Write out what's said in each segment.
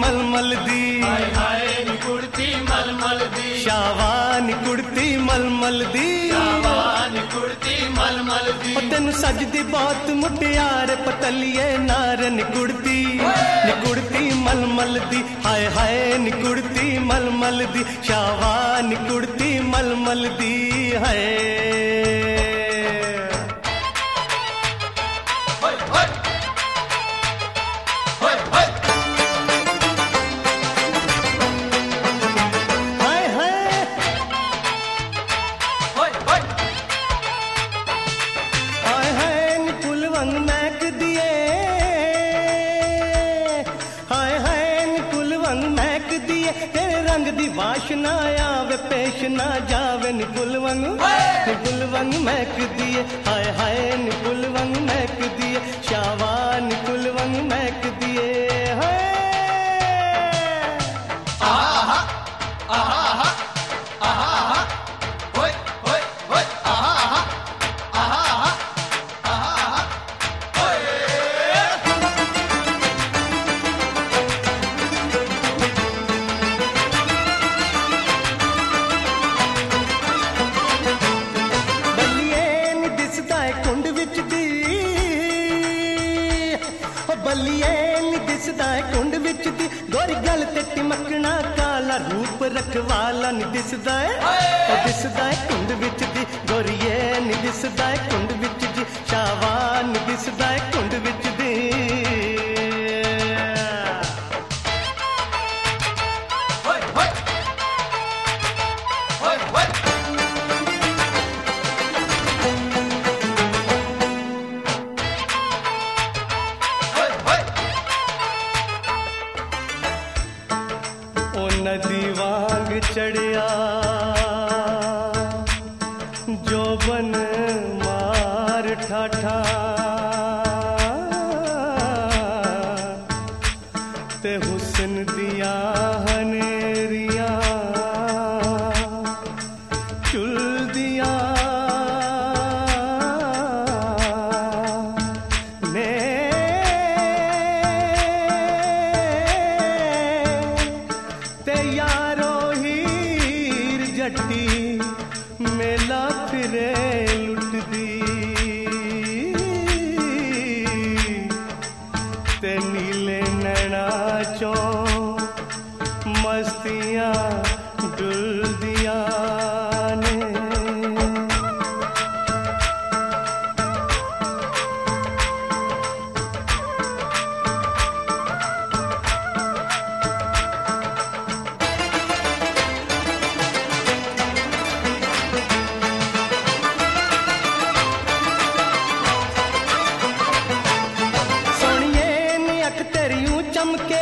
मलमल दी, हाय हाय नी कुड़ती मलमल दी, शावा नी कुड़ती मलमल दी, शावा नी कुड़ती मलमल दी। तेन सजदी बहुत मुटियार पतलिए नार नी कुड़ती मलमल दी, हाय हाय नी कुड़ती मलमल दी, शावा नी कुड़ती मलमल दी है। वाशना आवे पेश ना जावे निपुल वंग महक दिए, हाय हाय निपुल वंग महक दिए, शावा निपुल वंग महक दिए हाय। आहा आहा आहा होय होय होय आहा आहा आहा होय। बल्लिए नी दिसदा कुंड विच दी, गोरी गल ते टिमकना काला रूप रखवाला नी दिसदा कुंड विच दी, गोरीए नी दिसदा कुंड विच दी, शावा नी दिसदा कुंड विच दी। नदी वांग चढ़िया जोबन मार ठाठा, ते हुस्न दिया हनेरिया चुल दिया ने, यारो हीर जट्टी मेला फिरे लुट दी, ते नीले नैना चो मस्तियां डुल दिया ने। चमके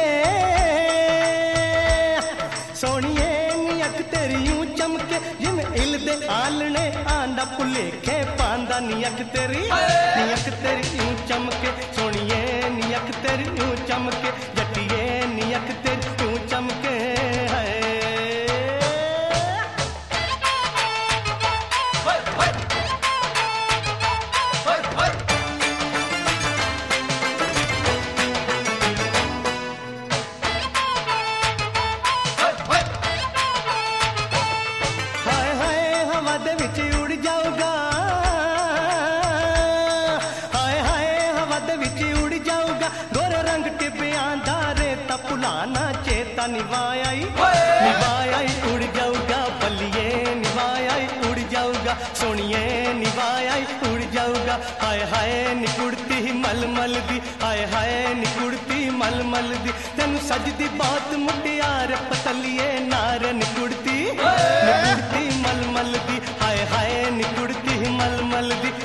सोनिए नी अख तेरी यूं चमके, जिमें इल दे आलने आंदा भुलेखे पांदा, नी अख तेरी यूं चमके, सोनिए नी अख तेरी यूं चमके, जटिए नी अख तेरी यूं चमके है। पुलाना चेता निभाई उड़ जाऊगा, बल्लिए निभाई उड़ जाऊगा, सोनिए निभाई उड़ जाऊगा, हाय हाय निकुड़ती मलमल दी, हाय हाय निकुड़ती मलमल दी, तेन सजदी बहुत मुटियार पतलिए नार निकुड़ती मलमल दी, हाय हाय निकुड़ती मलमल दी,